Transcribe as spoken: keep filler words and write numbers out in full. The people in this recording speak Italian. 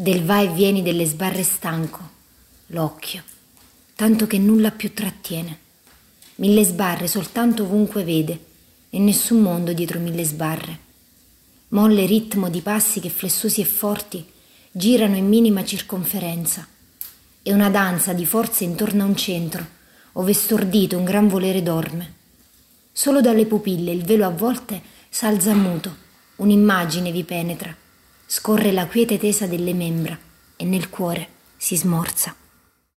del va e vieni delle sbarre stanco, l'occhio, tanto che nulla più trattiene. Mille sbarre soltanto ovunque vede, e nessun mondo dietro mille sbarre. Molle ritmo di passi che flessosi e forti girano in minima circonferenza, e una danza di forze intorno a un centro, ove stordito un gran volere dorme. Solo dalle pupille il velo a volte s'alza muto, un'immagine vi penetra, scorre la quiete tesa delle membra e nel cuore si smorza.